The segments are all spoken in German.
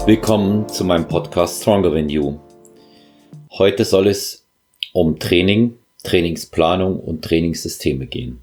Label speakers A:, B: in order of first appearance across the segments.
A: Willkommen zu meinem Podcast Stronger Than You. Heute soll es um Training, Trainingsplanung und Trainingssysteme gehen.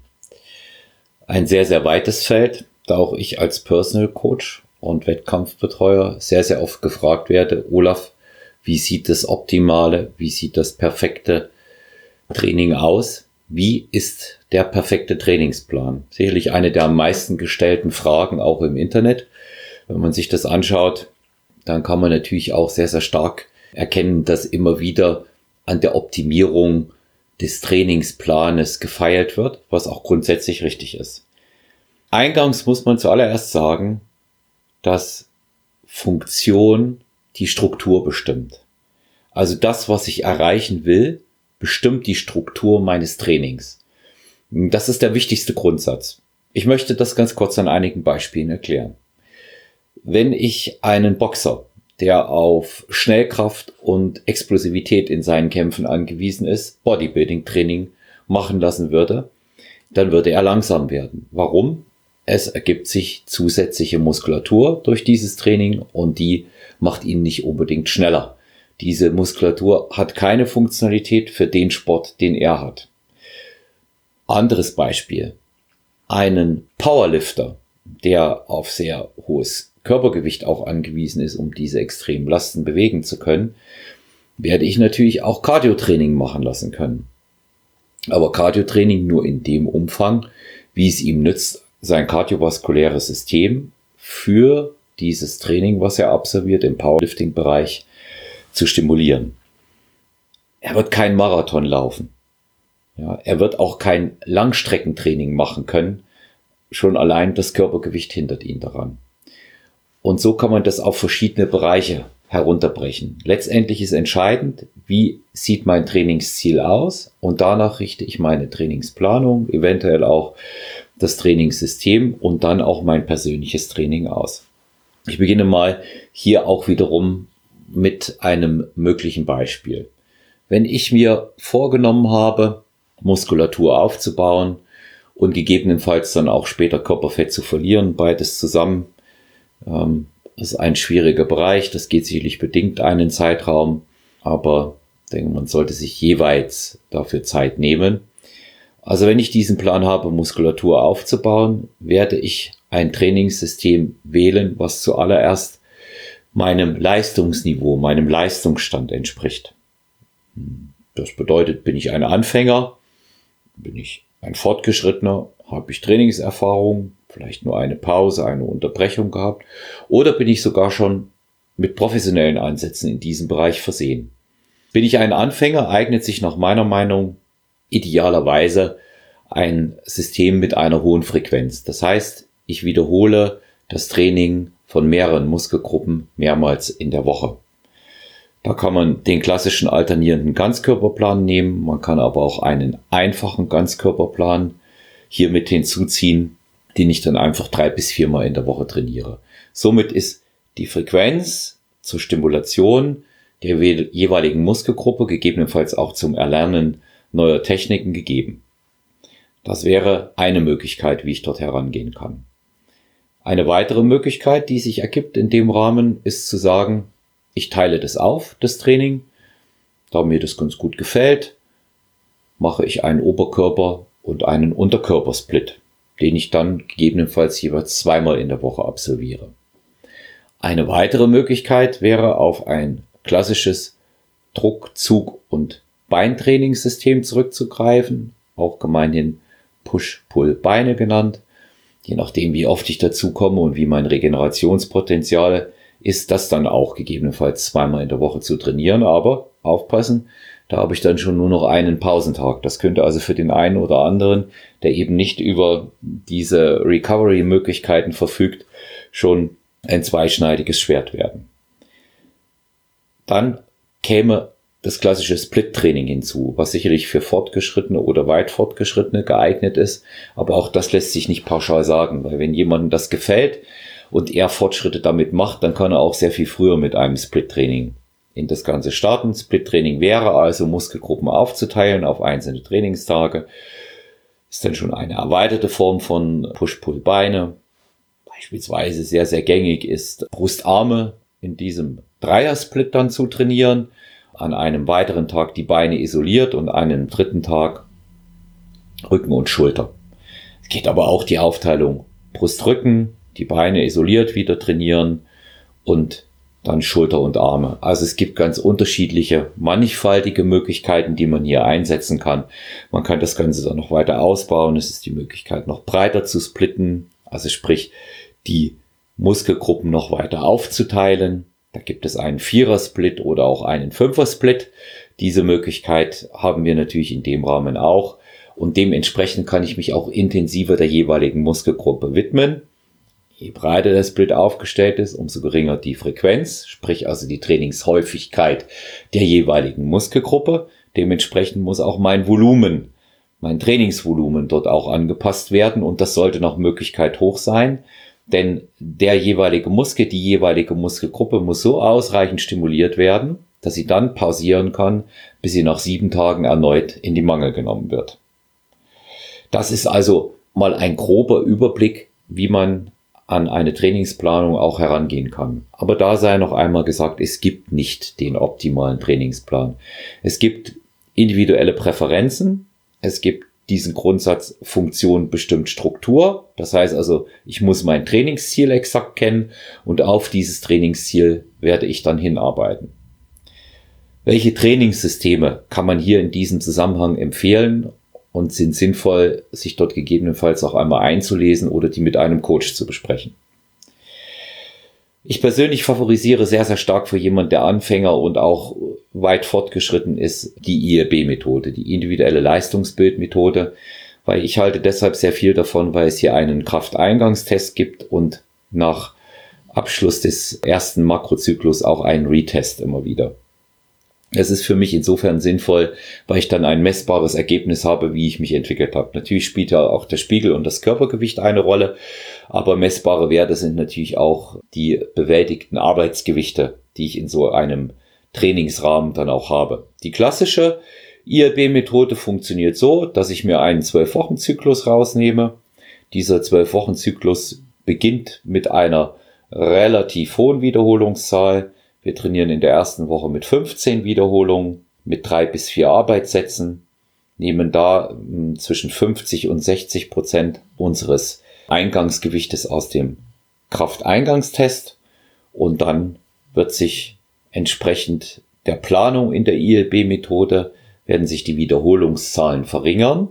A: Ein sehr, sehr weites Feld, da auch ich als Personal Coach und Wettkampfbetreuer sehr, sehr oft gefragt werde: Olaf, wie sieht das optimale, wie sieht das perfekte Training aus? Wie ist der perfekte Trainingsplan? Sicherlich eine der am meisten gestellten Fragen auch im Internet. Wenn man sich das anschaut, dann kann man natürlich auch sehr, sehr stark erkennen, dass immer wieder an der Optimierung des Trainingsplanes gefeilt wird, was auch grundsätzlich richtig ist. Eingangs muss man zuallererst sagen, dass Funktion die Struktur bestimmt. Also das, was ich erreichen will, bestimmt die Struktur meines Trainings. Das ist der wichtigste Grundsatz. Ich möchte das ganz kurz an einigen Beispielen erklären. Wenn ich einen Boxer, der auf Schnellkraft und Explosivität in seinen Kämpfen angewiesen ist, Bodybuilding-Training machen lassen würde, dann würde er langsam werden. Warum? Es ergibt sich zusätzliche Muskulatur durch dieses Training und die macht ihn nicht unbedingt schneller. Diese Muskulatur hat keine Funktionalität für den Sport, den er hat. Anderes Beispiel. Einen Powerlifter, der auf sehr hohes Körpergewicht auch angewiesen ist, um diese extremen Lasten bewegen zu können, werde ich natürlich auch Cardio-Training machen lassen können. Aber Cardio-Training nur in dem Umfang, wie es ihm nützt, sein kardiovaskuläres System für dieses Training, was er absolviert im Powerlifting-Bereich, zu stimulieren. Er wird keinen Marathon laufen. Ja, er wird auch kein Langstreckentraining machen können. Schon allein das Körpergewicht hindert ihn daran. Und so kann man das auf verschiedene Bereiche herunterbrechen. Letztendlich ist entscheidend, wie sieht mein Trainingsziel aus, und danach richte ich meine Trainingsplanung, eventuell auch das Trainingssystem und dann auch mein persönliches Training aus. Ich beginne mal hier auch wiederum mit einem möglichen Beispiel. Wenn ich mir vorgenommen habe, Muskulatur aufzubauen und gegebenenfalls dann auch später Körperfett zu verlieren, beides zusammen, das ist ein schwieriger Bereich, das geht sicherlich bedingt einen Zeitraum, aber ich denke, man sollte sich jeweils dafür Zeit nehmen. Also wenn ich diesen Plan habe, Muskulatur aufzubauen, werde ich ein Trainingssystem wählen, was zuallererst meinem Leistungsniveau, meinem Leistungsstand entspricht. Das bedeutet, bin ich ein Anfänger, bin ich ein Fortgeschrittener, habe ich Trainingserfahrung, vielleicht nur eine Pause, eine Unterbrechung gehabt, oder bin ich sogar schon mit professionellen Ansätzen in diesem Bereich versehen. Bin ich ein Anfänger, eignet sich nach meiner Meinung idealerweise ein System mit einer hohen Frequenz. Das heißt, ich wiederhole das Training von mehreren Muskelgruppen mehrmals in der Woche. Da kann man den klassischen alternierenden Ganzkörperplan nehmen, man kann aber auch einen einfachen Ganzkörperplan hier mit hinzuziehen, den ich dann einfach 3 bis 4 Mal in der Woche trainiere. Somit ist die Frequenz zur Stimulation der jeweiligen Muskelgruppe, gegebenenfalls auch zum Erlernen neuer Techniken gegeben. Das wäre eine Möglichkeit, wie ich dort herangehen kann. Eine weitere Möglichkeit, die sich ergibt in dem Rahmen, ist zu sagen, ich teile das auf, das Training. Da mir das ganz gut gefällt, mache ich einen Oberkörper- und einen Unterkörpersplit, den ich dann gegebenenfalls jeweils 2 Mal in der Woche absolviere. Eine weitere Möglichkeit wäre, auf ein klassisches Druck-, Zug- und Beintrainingssystem zurückzugreifen, auch gemeinhin Push-Pull-Beine genannt. Je nachdem, wie oft ich dazu komme und wie mein Regenerationspotenzial ist, das dann auch gegebenenfalls 2 Mal in der Woche zu trainieren. Aber aufpassen, da habe ich dann schon nur noch einen Pausentag. Das könnte also für den einen oder anderen, der eben nicht über diese Recovery-Möglichkeiten verfügt, schon ein zweischneidiges Schwert werden. Dann käme das klassische Split-Training hinzu, was sicherlich für Fortgeschrittene oder weit Fortgeschrittene geeignet ist. Aber auch das lässt sich nicht pauschal sagen, weil wenn jemandem das gefällt und er Fortschritte damit macht, dann kann er auch sehr viel früher mit einem Split-Training in das Ganze starten. Split-Training wäre also, Muskelgruppen aufzuteilen auf einzelne Trainingstage. Ist dann schon eine erweiterte Form von Push-Pull-Beine. Beispielsweise sehr, sehr gängig ist Brust-Arme in diesem Dreiersplit dann zu trainieren, an einem weiteren Tag die Beine isoliert und einen dritten Tag Rücken und Schulter. Es geht aber auch die Aufteilung Brust-Rücken, die Beine isoliert wieder trainieren und dann Schulter und Arme. Also es gibt ganz unterschiedliche, mannigfaltige Möglichkeiten, die man hier einsetzen kann. Man kann das Ganze dann noch weiter ausbauen. Es ist die Möglichkeit, noch breiter zu splitten, also sprich die Muskelgruppen noch weiter aufzuteilen. Da gibt es einen Vierer-Split oder auch einen Fünfer-Split. Diese Möglichkeit haben wir natürlich in dem Rahmen auch. Und dementsprechend kann ich mich auch intensiver der jeweiligen Muskelgruppe widmen. Je breiter der Split aufgestellt ist, umso geringer die Frequenz, sprich also die Trainingshäufigkeit der jeweiligen Muskelgruppe. Dementsprechend muss auch mein Volumen, mein Trainingsvolumen dort auch angepasst werden und das sollte nach Möglichkeit hoch sein, denn der jeweilige Muskel, die jeweilige Muskelgruppe muss so ausreichend stimuliert werden, dass sie dann pausieren kann, bis sie nach 7 Tagen erneut in die Mangel genommen wird. Das ist also mal ein grober Überblick, wie man an eine Trainingsplanung auch herangehen kann. Aber da sei noch einmal gesagt, es gibt nicht den optimalen Trainingsplan. Es gibt individuelle Präferenzen. Es gibt diesen Grundsatz Funktion bestimmt Struktur. Das heißt also, ich muss mein Trainingsziel exakt kennen und auf dieses Trainingsziel werde ich dann hinarbeiten. Welche Trainingssysteme kann man hier in diesem Zusammenhang empfehlen und sind sinnvoll, sich dort gegebenenfalls auch einmal einzulesen oder die mit einem Coach zu besprechen? Ich persönlich favorisiere sehr, sehr stark für jemanden, der Anfänger und auch weit fortgeschritten ist, die ILB-Methode, die individuelle Leistungsbildmethode, weil ich halte deshalb sehr viel davon, weil es hier einen Krafteingangstest gibt und nach Abschluss des ersten Makrozyklus auch einen Retest immer wieder. Es ist für mich insofern sinnvoll, weil ich dann ein messbares Ergebnis habe, wie ich mich entwickelt habe. Natürlich spielt ja auch der Spiegel und das Körpergewicht eine Rolle, aber messbare Werte sind natürlich auch die bewältigten Arbeitsgewichte, die ich in so einem Trainingsrahmen dann auch habe. Die klassische ILB-Methode funktioniert so, dass ich mir einen 12-Wochen-Zyklus rausnehme. Dieser 12-Wochen-Zyklus beginnt mit einer relativ hohen Wiederholungszahl. Wir trainieren in der ersten Woche mit 15 Wiederholungen, mit 3 bis 4 Arbeitssätzen, nehmen da zwischen 50 und 60% unseres Eingangsgewichtes aus dem Krafteingangstest und dann wird sich entsprechend der Planung in der ILB-Methode werden sich die Wiederholungszahlen verringern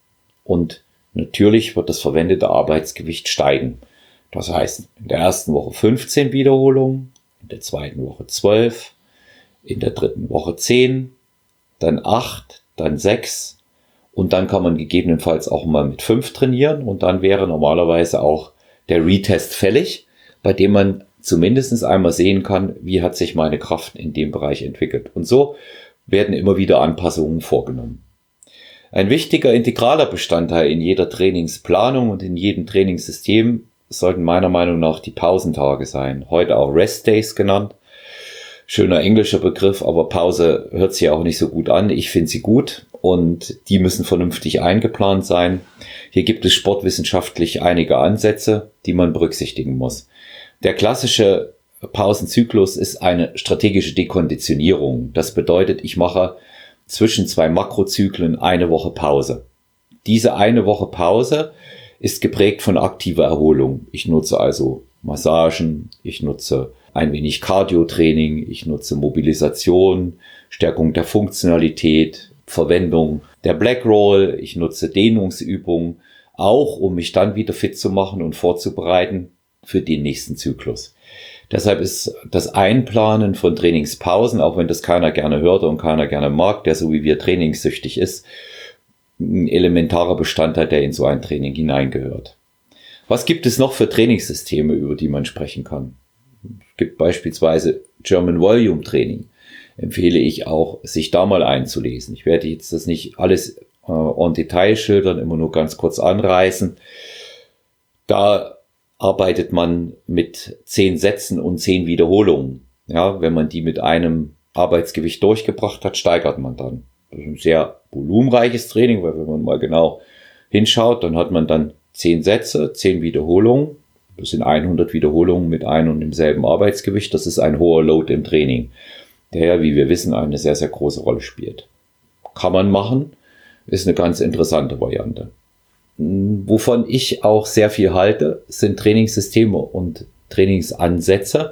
A: und natürlich wird das verwendete Arbeitsgewicht steigen. Das heißt, in der ersten Woche 15 Wiederholungen, in der zweiten Woche 12, in der dritten Woche 10, dann 8, dann 6 und dann kann man gegebenenfalls auch mal mit 5 trainieren und dann wäre normalerweise auch der Retest fällig, bei dem man zumindest einmal sehen kann, wie hat sich meine Kraft in dem Bereich entwickelt. Und so werden immer wieder Anpassungen vorgenommen. Ein wichtiger integraler Bestandteil in jeder Trainingsplanung und in jedem Trainingssystem sollten meiner Meinung nach die Pausentage sein. Heute auch Rest Days genannt. Schöner englischer Begriff, aber Pause hört sich auch nicht so gut an. Ich finde sie gut und die müssen vernünftig eingeplant sein. Hier gibt es sportwissenschaftlich einige Ansätze, die man berücksichtigen muss. Der klassische Pausenzyklus ist eine strategische Dekonditionierung. Das bedeutet, ich mache zwischen 2 Makrozyklen eine Woche Pause. Diese eine Woche Pause ist geprägt von aktiver Erholung. Ich nutze also Massagen, ich nutze ein wenig Cardio-Training, ich nutze Mobilisation, Stärkung der Funktionalität, Verwendung der Black Roll, ich nutze Dehnungsübungen, auch um mich dann wieder fit zu machen und vorzubereiten für den nächsten Zyklus. Deshalb ist das Einplanen von Trainingspausen, auch wenn das keiner gerne hört und keiner gerne mag, der so wie wir trainingssüchtig ist, ein elementarer Bestandteil, der in so ein Training hineingehört. Was gibt es noch für Trainingssysteme, über die man sprechen kann? Es gibt beispielsweise German Volume Training. Empfehle ich auch, sich da mal einzulesen. Ich werde jetzt das nicht alles en Detail schildern, immer nur ganz kurz anreißen. Da arbeitet man mit 10 Sätzen und 10 Wiederholungen. Ja, wenn man die mit einem Arbeitsgewicht durchgebracht hat, steigert man dann. Das ist ein sehr volumenreiches Training, weil wenn man mal genau hinschaut, dann hat man dann 10 Sätze, 10 Wiederholungen Das sind 100 Wiederholungen mit einem und demselben Arbeitsgewicht. Das ist ein hoher Load im Training, der ja, wie wir wissen, eine sehr, sehr große Rolle spielt. Kann man machen, ist eine ganz interessante Variante. Wovon ich auch sehr viel halte, sind Trainingssysteme und Trainingsansätze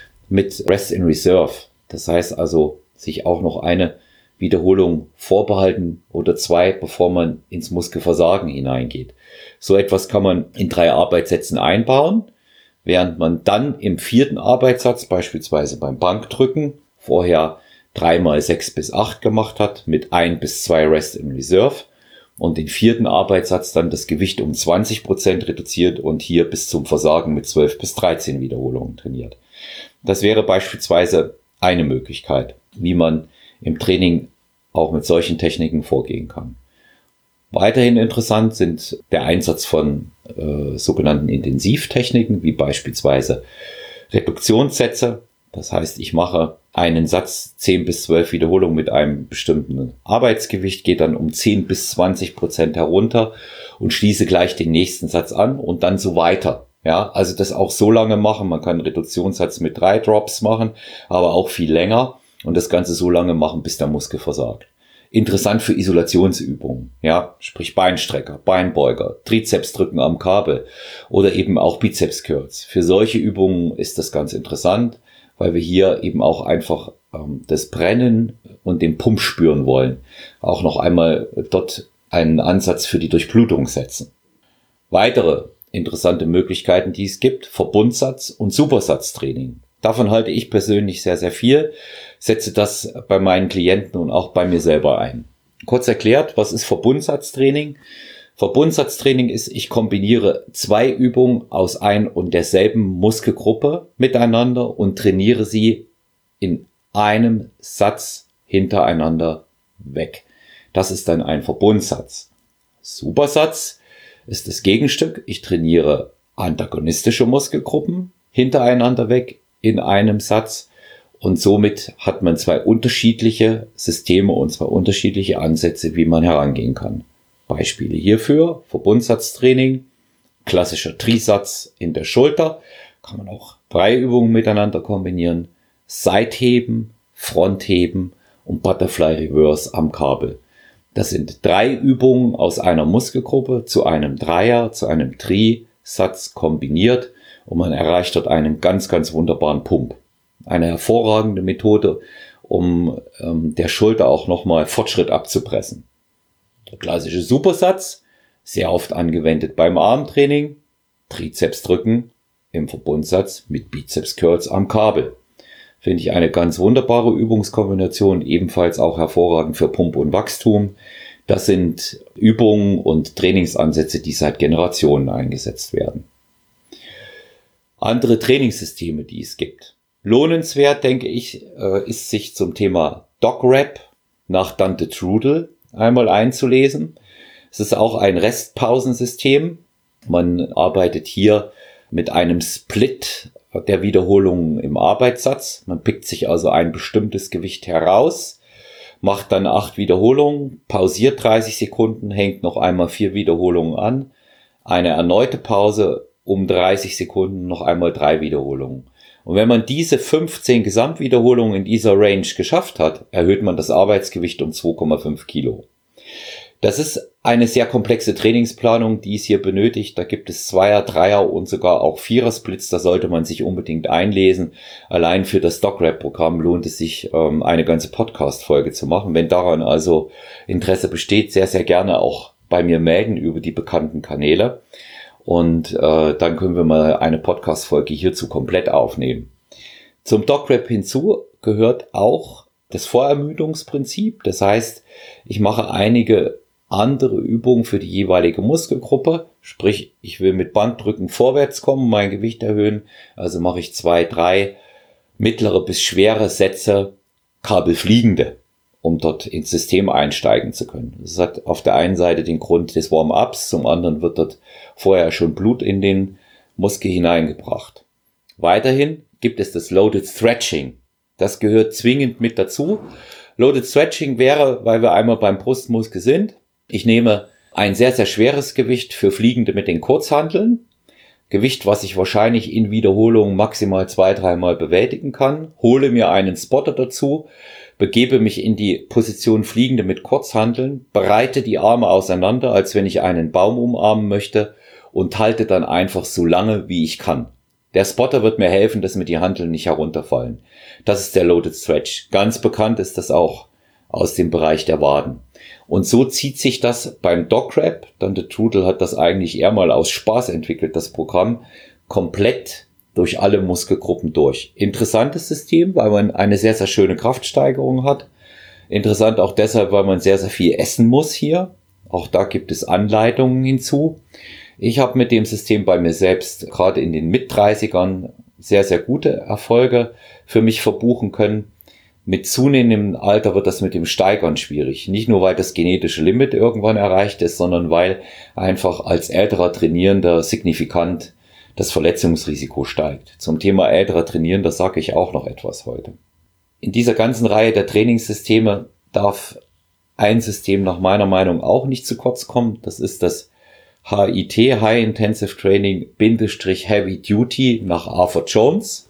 A: mit Rest in Reserve. Das heißt also, sich auch noch eine Wiederholung vorbehalten oder 2, bevor man ins Muskelversagen hineingeht. So etwas kann man in 3 Arbeitssätzen einbauen, während man dann im 4. Arbeitssatz, beispielsweise beim Bankdrücken, vorher 3 mal 6 bis 8 gemacht hat, mit 1 bis 2 Rest in Reserve und den 4. Arbeitssatz dann das Gewicht um 20% reduziert und hier bis zum Versagen mit 12 bis 13 Wiederholungen trainiert. Das wäre beispielsweise eine Möglichkeit, wie man im Training auch mit solchen Techniken vorgehen kann. Weiterhin interessant sind der Einsatz von sogenannten Intensivtechniken, wie beispielsweise Reduktionssätze. Das heißt, ich mache einen Satz 10 bis 12 Wiederholungen mit einem bestimmten Arbeitsgewicht, gehe dann um 10 bis 20% herunter und schließe gleich den nächsten Satz an und dann so weiter. Ja, also das auch so lange machen. Man kann einen Reduktionssatz mit 3 Drops machen, aber auch viel länger und das Ganze so lange machen, bis der Muskel versagt. Interessant für Isolationsübungen, ja, sprich Beinstrecker, Beinbeuger, Trizepsdrücken am Kabel oder eben auch Bizeps Curls. Für solche Übungen ist das ganz interessant, weil wir hier eben auch einfach das Brennen und den Pump spüren wollen. Auch noch einmal dort einen Ansatz für die Durchblutung setzen. Weitere interessante Möglichkeiten, die es gibt: Verbundsatz und Supersatztraining. Davon halte ich persönlich sehr, sehr viel, setze das bei meinen Klienten und auch bei mir selber ein. Kurz erklärt, was ist Verbundsatztraining? Verbundsatztraining ist, ich kombiniere 2 Übungen aus ein und derselben Muskelgruppe miteinander und trainiere sie in einem Satz hintereinander weg. Das ist dann ein Verbundsatz. Supersatz ist das Gegenstück. Ich trainiere antagonistische Muskelgruppen hintereinander weg in einem Satz und somit hat man 2 unterschiedliche Systeme und 2 unterschiedliche Ansätze, wie man herangehen kann. Beispiele hierfür: Verbundsatztraining, klassischer Trisatz in der Schulter, kann man auch 3 Übungen miteinander kombinieren, Seitheben, Frontheben und Butterfly Reverse am Kabel. Das sind 3 Übungen aus einer Muskelgruppe zu einem Dreier, zu einem Trisatz kombiniert und man erreicht dort einen ganz, ganz wunderbaren Pump. Eine hervorragende Methode, um der Schulter auch nochmal Fortschritt abzupressen. Der klassische Supersatz, sehr oft angewendet beim Armtraining, Trizepsdrücken im Verbundsatz mit Bizeps Curls am Kabel. Finde ich eine ganz wunderbare Übungskombination, ebenfalls auch hervorragend für Pump und Wachstum. Das sind Übungen und Trainingsansätze, die seit Generationen eingesetzt werden. Andere Trainingssysteme, die es gibt. Lohnenswert, denke ich, ist sich zum Thema Dog-Rap nach Dante Trudel einmal einzulesen. Es ist auch ein Restpausensystem. Man arbeitet hier mit einem Split der Wiederholungen im Arbeitssatz. Man pickt sich also ein bestimmtes Gewicht heraus, macht dann 8 Wiederholungen, pausiert 30 Sekunden, hängt noch einmal 4 Wiederholungen an, eine erneute Pause um 30 Sekunden, noch einmal 3 Wiederholungen. Und wenn man diese 15 Gesamtwiederholungen in dieser Range geschafft hat, erhöht man das Arbeitsgewicht um 2,5 Kilo. Das ist eine sehr komplexe Trainingsplanung, die es hier benötigt. Da gibt es 2er, 3er und sogar auch 4er Splits. Da sollte man sich unbedingt einlesen. Allein für das Dog-Rap-Programm lohnt es sich, eine ganze Podcast-Folge zu machen. Wenn daran also Interesse besteht, sehr, sehr gerne auch bei mir melden über die bekannten Kanäle. Und dann können wir mal eine Podcast-Folge hierzu komplett aufnehmen. Zum Dog-Rap hinzu gehört auch das Vorermüdungsprinzip. Das heißt, ich mache einige andere Übungen für die jeweilige Muskelgruppe. Sprich, ich will mit Bankdrücken vorwärts kommen, mein Gewicht erhöhen. Also mache ich 2, 3 mittlere bis schwere Sätze, kabelfliegende, um dort ins System einsteigen zu können. Das hat auf der einen Seite den Grund des Warm-ups, zum anderen wird dort vorher schon Blut in den Muskel hineingebracht. Weiterhin gibt es das Loaded Stretching. Das gehört zwingend mit dazu. Loaded Stretching wäre, weil wir einmal beim Brustmuskel sind, ich nehme ein sehr, sehr schweres Gewicht für Fliegende mit den Kurzhanteln, Gewicht, was ich wahrscheinlich in Wiederholungen maximal 2-3 Mal bewältigen kann, hole mir einen Spotter dazu, begebe mich in die Position Fliegende mit Kurzhanteln, breite die Arme auseinander, als wenn ich einen Baum umarmen möchte und halte dann einfach so lange, wie ich kann. Der Spotter wird mir helfen, dass mir die Hanteln nicht herunterfallen. Das ist der Loaded Stretch. Ganz bekannt ist das auch aus dem Bereich der Waden. Und so zieht sich das beim Dog-Rap, Dante Trudel hat das eigentlich eher mal aus Spaß entwickelt, das Programm, komplett durch alle Muskelgruppen durch. Interessantes System, weil man eine sehr, sehr schöne Kraftsteigerung hat. Interessant auch deshalb, weil man sehr, sehr viel essen muss hier. Auch da gibt es Anleitungen hinzu. Ich habe mit dem System bei mir selbst gerade in den Mit-30ern sehr, sehr gute Erfolge für mich verbuchen können. Mit zunehmendem Alter wird das mit dem Steigern schwierig. Nicht nur, weil das genetische Limit irgendwann erreicht ist, sondern weil einfach als älterer Trainierender signifikant das Verletzungsrisiko steigt. Zum Thema älterer Trainierender sage ich auch noch etwas heute. In dieser ganzen Reihe der Trainingssysteme darf ein System nach meiner Meinung auch nicht zu kurz kommen. Das ist das HIT, High Intensive Training Heavy Duty nach Arthur Jones.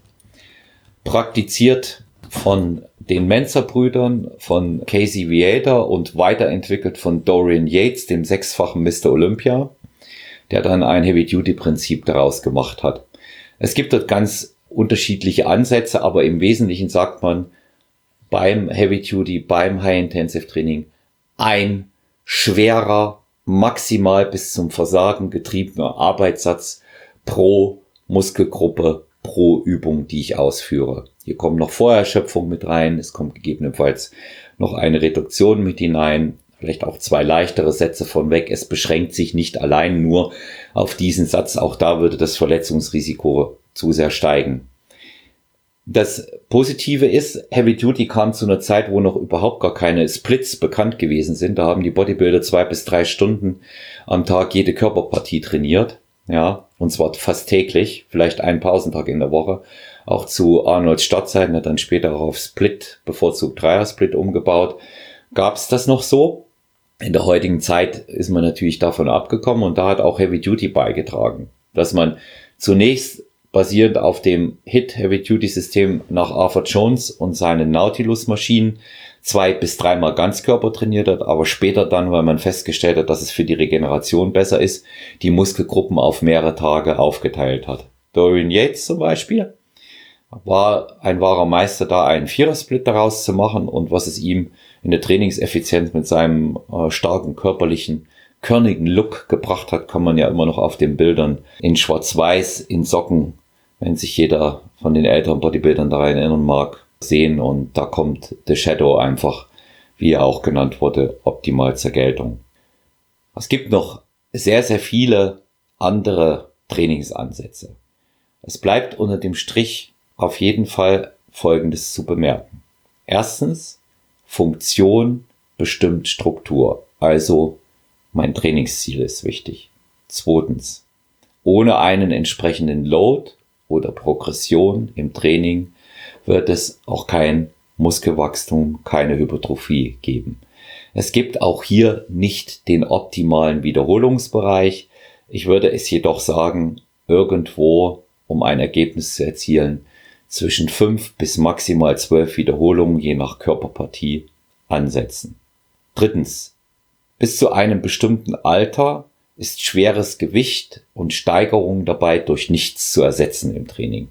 A: Praktiziert von den Menzer-Brüdern, von Casey Viator und weiterentwickelt von Dorian Yates, dem 6-fachen Mr. Olympia, der dann ein Heavy-Duty-Prinzip daraus gemacht hat. Es gibt dort ganz unterschiedliche Ansätze, aber im Wesentlichen sagt man beim Heavy-Duty, beim High-Intensive-Training ein schwerer, maximal bis zum Versagen getriebener Arbeitssatz pro Muskelgruppe, pro Übung, die ich ausführe. Hier kommt noch Vorerschöpfung mit rein, es kommt gegebenenfalls noch eine Reduktion mit hinein, vielleicht auch 2 leichtere Sätze von weg. Es beschränkt sich nicht allein nur auf diesen Satz, auch da würde das Verletzungsrisiko zu sehr steigen. Das Positive ist, Heavy Duty kam zu einer Zeit, wo noch überhaupt gar keine Splits bekannt gewesen sind. Da haben die Bodybuilder 2 bis 3 Stunden am Tag jede Körperpartie trainiert. Ja, und zwar fast täglich, vielleicht einen Pausentag in der Woche. Auch zu Arnolds Startzeiten, hat dann später auch auf Split, bevorzugt Dreier-Split umgebaut. Gab es das noch so? In der heutigen Zeit ist man natürlich davon abgekommen und da hat auch Heavy Duty beigetragen, dass man zunächst basierend auf dem HIT Heavy Duty System nach Arthur Jones und seinen Nautilus Maschinen 2 bis 3 Mal Ganzkörper trainiert hat, aber später dann, weil man festgestellt hat, dass es für die Regeneration besser ist, die Muskelgruppen auf mehrere Tage aufgeteilt hat. Dorian Yates zum Beispiel war ein wahrer Meister da, einen Vierer-Split daraus zu machen und was es ihm in der Trainingseffizienz mit seinem starken körperlichen, körnigen Look gebracht hat, kann man ja immer noch auf den Bildern in Schwarz-Weiß, in Socken, wenn sich jeder von den älteren Bodybuildern daran erinnern mag, sehen und da kommt The Shadow einfach, wie er auch genannt wurde, optimal zur Geltung. Es gibt noch sehr, sehr viele andere Trainingsansätze. Es bleibt unter dem Strich auf jeden Fall Folgendes zu bemerken. Erstens, Funktion bestimmt Struktur, also mein Trainingsziel ist wichtig. Zweitens, ohne einen entsprechenden Load oder Progression im Training wird es auch kein Muskelwachstum, keine Hypertrophie geben. Es gibt auch hier nicht den optimalen Wiederholungsbereich. Ich würde es jedoch sagen, irgendwo, um ein Ergebnis zu erzielen, zwischen 5 bis maximal 12 Wiederholungen je nach Körperpartie ansetzen. Drittens, bis zu einem bestimmten Alter ist schweres Gewicht und Steigerung dabei durch nichts zu ersetzen im Training.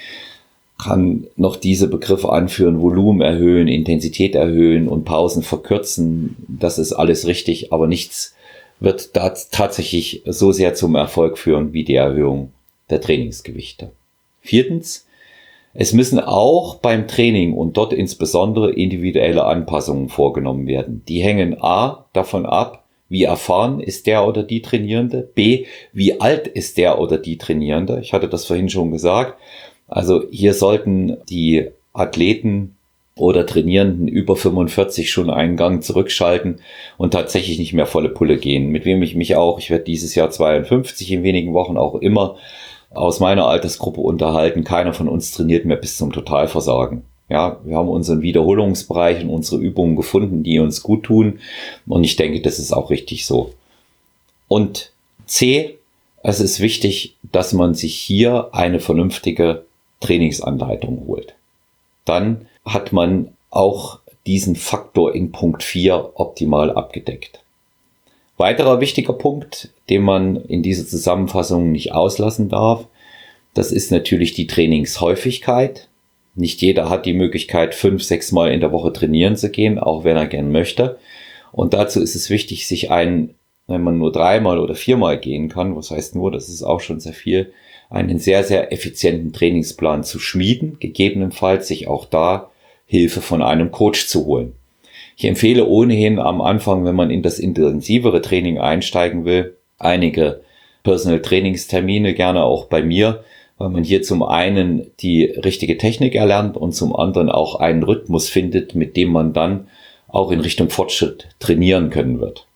A: Kann noch diese Begriffe anführen, Volumen erhöhen, Intensität erhöhen und Pausen verkürzen. Das ist alles richtig, aber nichts wird da tatsächlich so sehr zum Erfolg führen wie die Erhöhung der Trainingsgewichte. Viertens, es müssen auch beim Training und dort insbesondere individuelle Anpassungen vorgenommen werden. Die hängen a. davon ab, wie erfahren ist der oder die Trainierende, b. wie alt ist der oder die Trainierende. Ich hatte das vorhin schon gesagt. Also hier sollten die Athleten oder Trainierenden über 45 schon einen Gang zurückschalten und tatsächlich nicht mehr volle Pulle gehen. Mit wem ich werde dieses Jahr 52 in wenigen Wochen auch immer aus meiner Altersgruppe unterhalten. Keiner von uns trainiert mehr bis zum Totalversagen. Ja, wir haben unseren Wiederholungsbereich und unsere Übungen gefunden, die uns gut tun. Und ich denke, das ist auch richtig so. Und C, es ist wichtig, dass man sich hier eine vernünftige Trainingsanleitung holt. Dann hat man auch diesen Faktor in Punkt 4 optimal abgedeckt. Weiterer wichtiger Punkt, den man in dieser Zusammenfassung nicht auslassen darf, das ist natürlich die Trainingshäufigkeit. Nicht jeder hat die Möglichkeit, 5-6 Mal in der Woche trainieren zu gehen, auch wenn er gern möchte. Und dazu ist es wichtig, sich wenn man nur 3 Mal oder 4 Mal gehen kann, was heißt nur, das ist auch schon sehr viel, einen sehr, sehr effizienten Trainingsplan zu schmieden, gegebenenfalls sich auch da Hilfe von einem Coach zu holen. Ich empfehle ohnehin am Anfang, wenn man in das intensivere Training einsteigen will, einige Personal Trainingstermine, gerne auch bei mir, weil man hier zum einen die richtige Technik erlernt und zum anderen auch einen Rhythmus findet, mit dem man dann auch in Richtung Fortschritt trainieren können wird.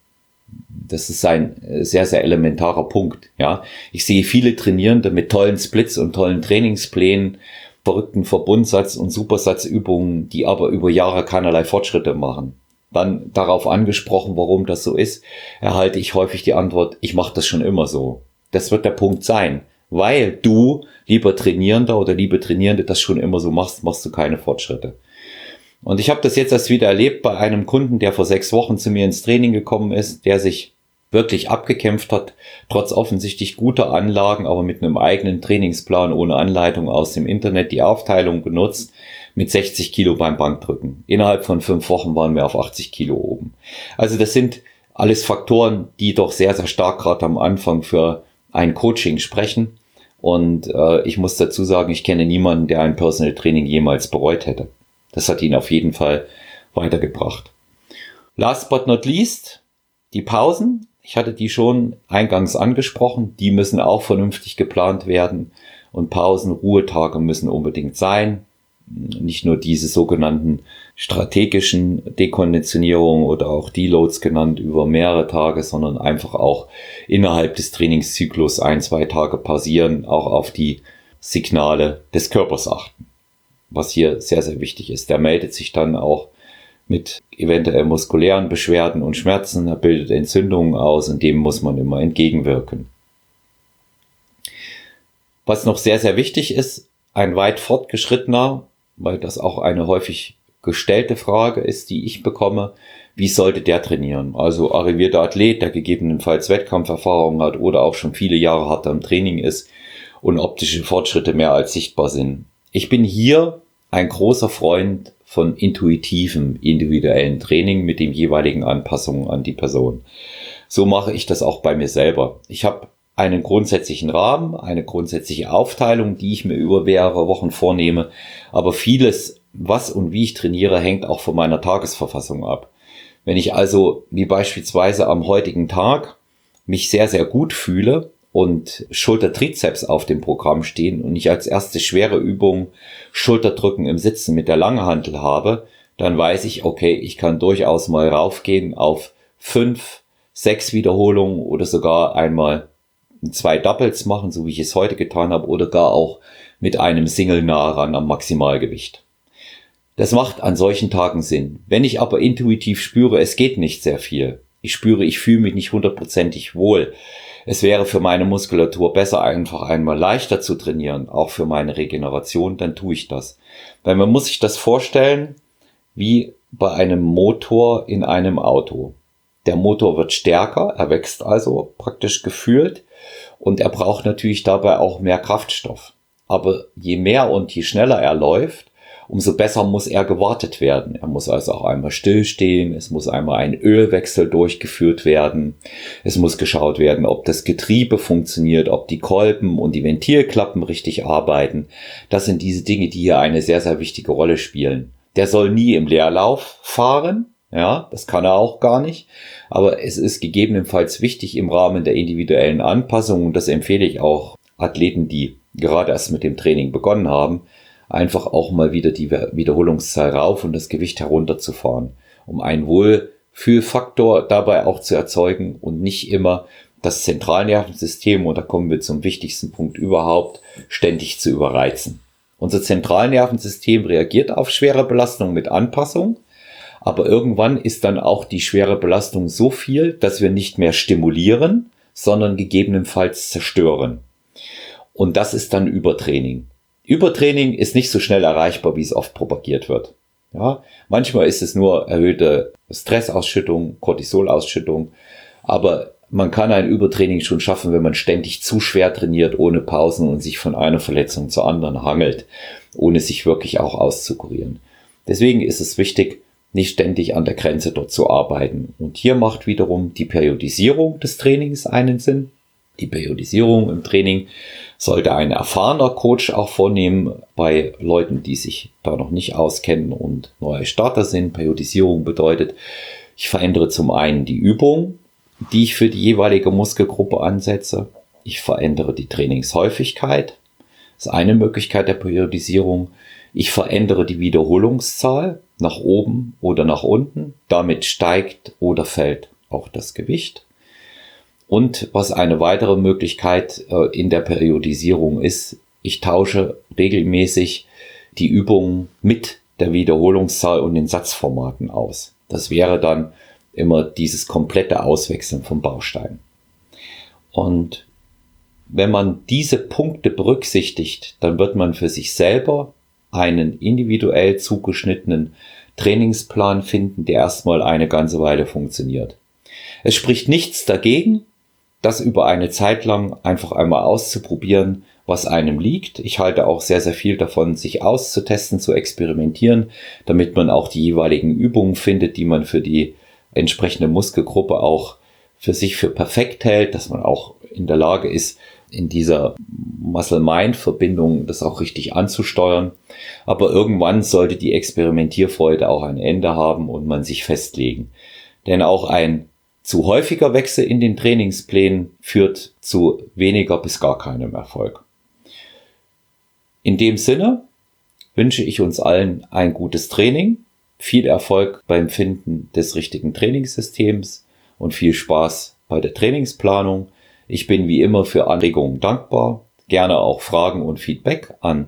A: Das ist ein sehr, sehr elementarer Punkt. Ja, ich sehe viele Trainierende mit tollen Splits und tollen Trainingsplänen, verrückten Verbundsatz- und Supersatzübungen, die aber über Jahre keinerlei Fortschritte machen. Dann darauf angesprochen, warum das so ist, erhalte ich häufig die Antwort, ich mache das schon immer so. Das wird der Punkt sein. Weil du, lieber Trainierender oder liebe Trainierende, das schon immer so machst, machst du keine Fortschritte. Und ich habe das jetzt erst wieder erlebt bei einem Kunden, der vor 6 Wochen zu mir ins Training gekommen ist, der sich wirklich abgekämpft hat, trotz offensichtlich guter Anlagen, aber mit einem eigenen Trainingsplan ohne Anleitung aus dem Internet die Aufteilung genutzt, mit 60 Kilo beim Bankdrücken. Innerhalb von 5 Wochen waren wir auf 80 Kilo oben. Also das sind alles Faktoren, die doch sehr, sehr stark gerade am Anfang für ein Coaching sprechen. Und ich muss dazu sagen, ich kenne niemanden, der ein Personal Training jemals bereut hätte. Das hat ihn auf jeden Fall weitergebracht. Last but not least, die Pausen. Ich hatte die schon eingangs angesprochen. Die müssen auch vernünftig geplant werden. Und Pausen, Ruhetage müssen unbedingt sein. Nicht nur diese sogenannten strategischen Dekonditionierungen oder auch Deloads genannt über mehrere Tage, sondern einfach auch innerhalb des Trainingszyklus 1-2 Tage pausieren, auch auf die Signale des Körpers achten. Was hier sehr, sehr wichtig ist. Der meldet sich dann auch mit eventuell muskulären Beschwerden und Schmerzen, er bildet Entzündungen aus und dem muss man immer entgegenwirken. Was noch sehr, sehr wichtig ist, ein weit fortgeschrittener, weil das auch eine häufig gestellte Frage ist, die ich bekomme, wie sollte der trainieren? Also arrivierter Athlet, der gegebenenfalls Wettkampferfahrung hat oder auch schon viele Jahre hart am Training ist und optische Fortschritte mehr als sichtbar sind. Ich bin hier ein großer Freund von intuitivem, individuellen Training mit den jeweiligen Anpassungen an die Person. So mache ich das auch bei mir selber. Ich habe einen grundsätzlichen Rahmen, eine grundsätzliche Aufteilung, die ich mir über mehrere Wochen vornehme. Aber vieles, was und wie ich trainiere, hängt auch von meiner Tagesverfassung ab. Wenn ich also, wie beispielsweise am heutigen Tag, mich sehr, sehr gut fühle und Schultertrizeps auf dem Programm stehen und ich als erste schwere Übung Schulterdrücken im Sitzen mit der Langhantel habe, dann weiß ich, okay, ich kann durchaus mal raufgehen auf 5, 6 Wiederholungen oder sogar einmal 2 Doubles machen, so wie ich es heute getan habe, oder gar auch mit einem Single nah ran am Maximalgewicht. Das macht an solchen Tagen Sinn. Wenn ich aber intuitiv spüre, es geht nicht sehr viel, ich fühle mich nicht 100%ig wohl, es wäre für meine Muskulatur besser, einfach einmal leichter zu trainieren, auch für meine Regeneration, dann tue ich das. Weil man muss sich das vorstellen, wie bei einem Motor in einem Auto. Der Motor wird stärker, er wächst also praktisch gefühlt und er braucht natürlich dabei auch mehr Kraftstoff. Aber je mehr und je schneller er läuft, umso besser muss er gewartet werden. Er muss also auch einmal stillstehen, es muss einmal ein Ölwechsel durchgeführt werden, es muss geschaut werden, ob das Getriebe funktioniert, ob die Kolben und die Ventilklappen richtig arbeiten. Das sind diese Dinge, die hier eine sehr, sehr wichtige Rolle spielen. Der soll nie im Leerlauf fahren, ja, das kann er auch gar nicht, aber es ist gegebenenfalls wichtig im Rahmen der individuellen Anpassung, und das empfehle ich auch Athleten, die gerade erst mit dem Training begonnen haben, einfach auch mal wieder die Wiederholungszahl rauf und das Gewicht herunterzufahren, um einen Wohlfühlfaktor dabei auch zu erzeugen und nicht immer das Zentralnervensystem, und da kommen wir zum wichtigsten Punkt überhaupt, ständig zu überreizen. Unser Zentralnervensystem reagiert auf schwere Belastung mit Anpassung, aber irgendwann ist dann auch die schwere Belastung so viel, dass wir nicht mehr stimulieren, sondern gegebenenfalls zerstören. Und das ist dann Übertraining. Übertraining ist nicht so schnell erreichbar, wie es oft propagiert wird. Ja, manchmal ist es nur erhöhte Stressausschüttung, Cortisolausschüttung, aber man kann ein Übertraining schon schaffen, wenn man ständig zu schwer trainiert, ohne Pausen und sich von einer Verletzung zur anderen hangelt, ohne sich wirklich auch auszukurieren. Deswegen ist es wichtig, nicht ständig an der Grenze dort zu arbeiten. Und hier macht wiederum die Periodisierung des Trainings einen Sinn. Die Periodisierung im Training sollte ein erfahrener Coach auch vornehmen bei Leuten, die sich da noch nicht auskennen und neue Starter sind. Periodisierung bedeutet, ich verändere zum einen die Übung, die ich für die jeweilige Muskelgruppe ansetze. Ich verändere die Trainingshäufigkeit. Das ist eine Möglichkeit der Periodisierung. Ich verändere die Wiederholungszahl nach oben oder nach unten. Damit steigt oder fällt auch das Gewicht. Und was eine weitere Möglichkeit in der Periodisierung ist, ich tausche regelmäßig die Übungen mit der Wiederholungszahl und den Satzformaten aus. Das wäre dann immer dieses komplette Auswechseln von Bausteinen. Und wenn man diese Punkte berücksichtigt, dann wird man für sich selber einen individuell zugeschnittenen Trainingsplan finden, der erstmal eine ganze Weile funktioniert. Es spricht nichts dagegen, das über eine Zeit lang einfach einmal auszuprobieren, was einem liegt. Ich halte auch sehr, sehr viel davon, sich auszutesten, zu experimentieren, damit man auch die jeweiligen Übungen findet, die man für die entsprechende Muskelgruppe auch für sich für perfekt hält, dass man auch in der Lage ist, in dieser Muscle-Mind-Verbindung das auch richtig anzusteuern. Aber irgendwann sollte die Experimentierfreude auch ein Ende haben und man sich festlegen. Denn auch ein zu häufiger Wechsel in den Trainingsplänen führt zu weniger bis gar keinem Erfolg. In dem Sinne wünsche ich uns allen ein gutes Training, viel Erfolg beim Finden des richtigen Trainingssystems und viel Spaß bei der Trainingsplanung. Ich bin wie immer für Anregungen dankbar. Gerne auch Fragen und Feedback an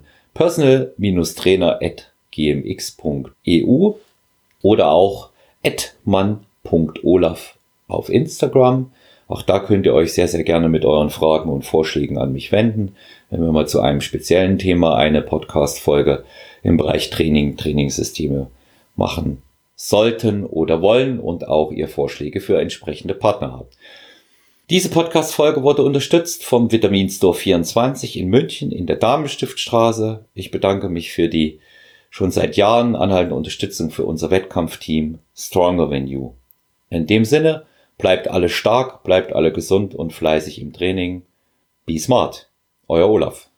A: personal-trainer@gmx.eu oder auch @mann.olaf auf Instagram. Auch da könnt ihr euch sehr, sehr gerne mit euren Fragen und Vorschlägen an mich wenden, wenn wir mal zu einem speziellen Thema eine Podcast-Folge im Bereich Training, Trainingssysteme machen sollten oder wollen und auch ihr Vorschläge für entsprechende Partner habt. Diese Podcast-Folge wurde unterstützt vom Vitamin Store 24 in München in der Damenstiftstraße. Ich bedanke mich für die schon seit Jahren anhaltende Unterstützung für unser Wettkampfteam Stronger Than You. In dem Sinne, bleibt alle stark, bleibt alle gesund und fleißig im Training. Be smart, euer Olaf.